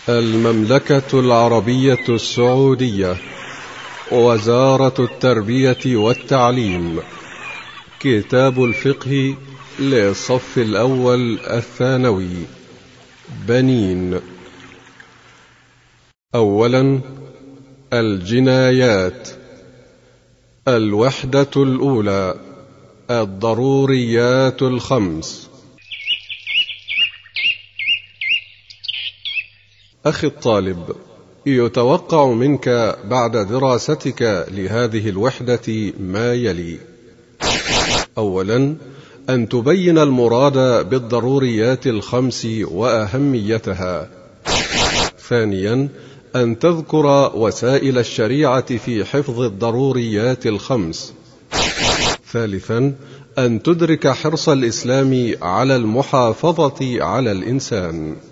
المملكة العربية السعودية، وزارة التربية والتعليم. كتاب الفقه للصف الأول الثانوي، بنين. أولا، الجنايات. الوحدة الأولى، الضروريات الخمس. أخي الطالب، يتوقع منك بعد دراستك لهذه الوحدة ما يلي: أولا، أن تبين المراد بالضروريات الخمس وأهميتها. ثانيا، أن تذكر وسائل الشريعة في حفظ الضروريات الخمس. ثالثا، أن تدرك حرص الإسلام على المحافظة على الإنسان.